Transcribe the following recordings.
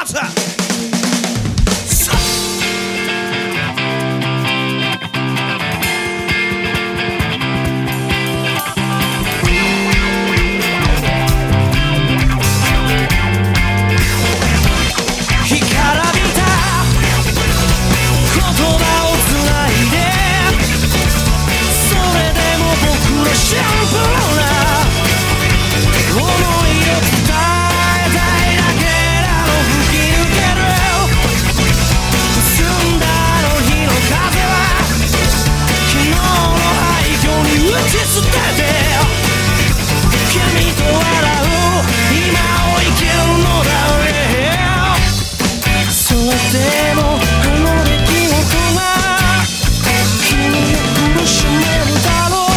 発。シンプルな想いを伝えたいだけなの。吹き抜ける澄んだあの日の風は昨日の廃墟に打ち捨てて君と笑う今を生きるのだね。それでもあの出来事が君を苦しめるだろう。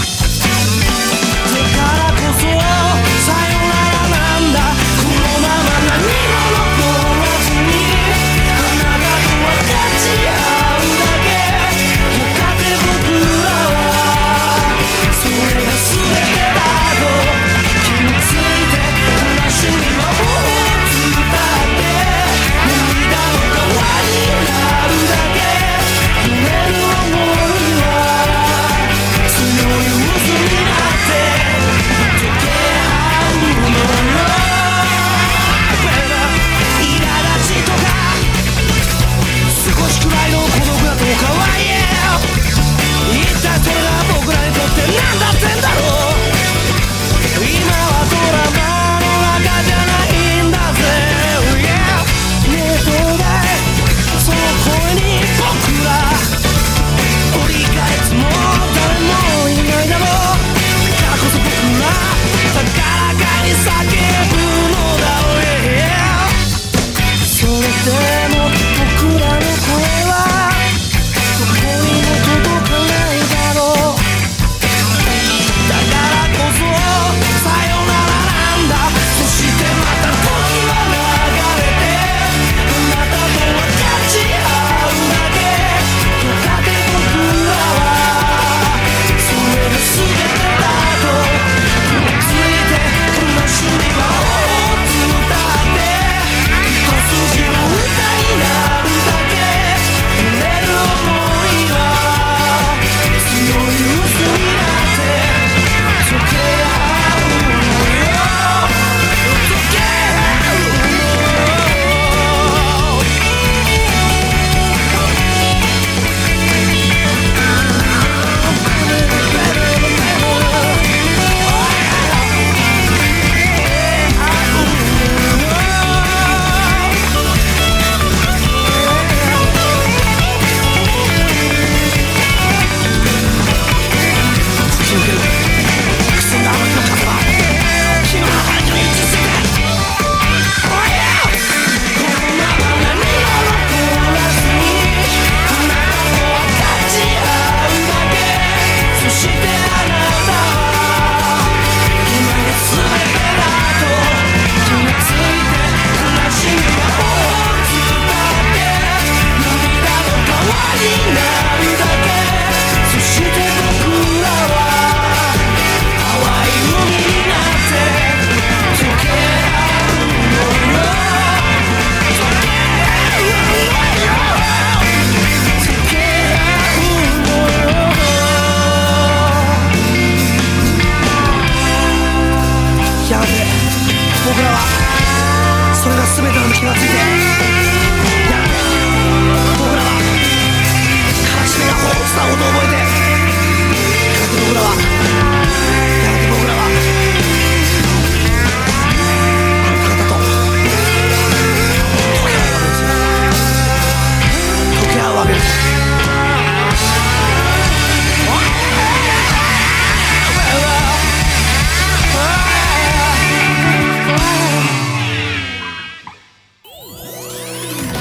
僕らはそれが全ての気がついて、やがて僕らは悲しみが放つたことを覚えて、やがて僕らは